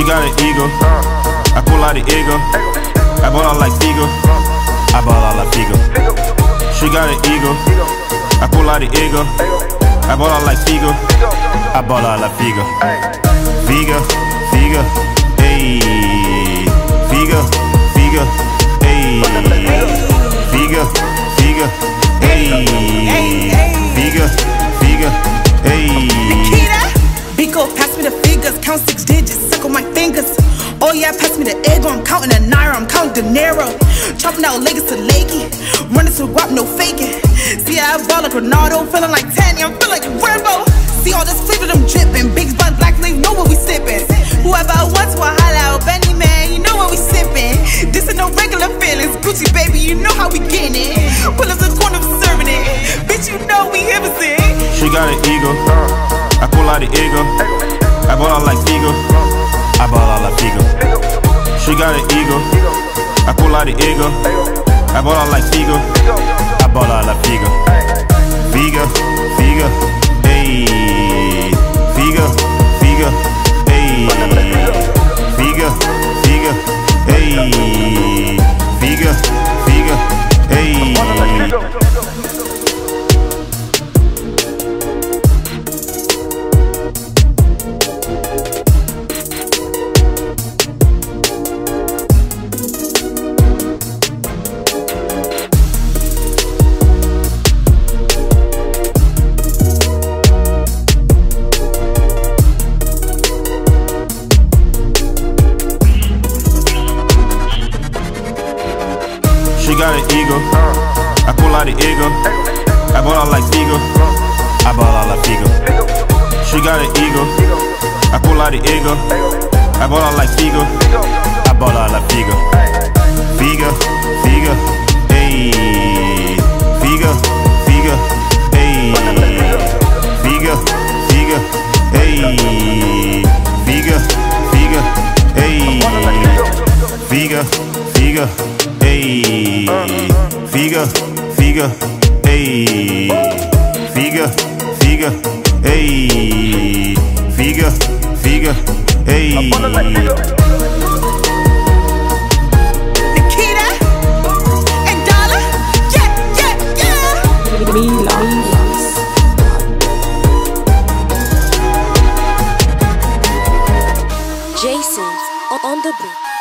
got an ego. I pull out the ego. I ball out like Figo. I ball out like Figo. She got an ego. I pull out the ego. I ball out like Figo. I ball out like Figo. Figo, Figo, ayy. Figo, Figo, ayy. Figo, Figo, ayy. Figo, Figo, ayy. Nikita, Biko, pass me the figures, count 6 digits, suck on my fingers. Oh yeah, pass me the ego, I'm counting a naira, I'm counting dinero. Chopping out Lagos to Lakey, running to guap, no faking. See I ball like Ronaldo, feeling like Tanny, I'm feeling like Rambo. See all this flavor, them dripping, Big Bun, Black Lace, know what we sipping. Whoever wants to holla out, Benny man, you know what we sipping. This is no regular feelings, Gucci baby, you know how we getting it. Pull up the corner, serving it, bitch, you know we innocent. She got an ego, I pull out the ego. I ball out like Figo. I ball out like Figo. She got an ego. I pull out the ego. I ball out like Figo. I ball out like Figo. Figo, Figo, ayy. Figo, Figo, ayy. Figo, Figo, ayy. Figo, Figo, ayy. She got an ego. I pull out the ego. I ball out like Figo. I ball out like Figo. She got an ego. I pull out the ego. I ball out like Figo. I ball out like Figo. Figo, Figo, ayy. Figo, Figo, ayy. Figo, Figo, ayy. Figo, Figo, ayy. Figo, Figo. Ayy, Figo, Figo, ayy. Figo, Figo, ayy. Figo, Figo, ayy. Nikita and Dollar, yeah, yeah, yeah. Jason's on the beat.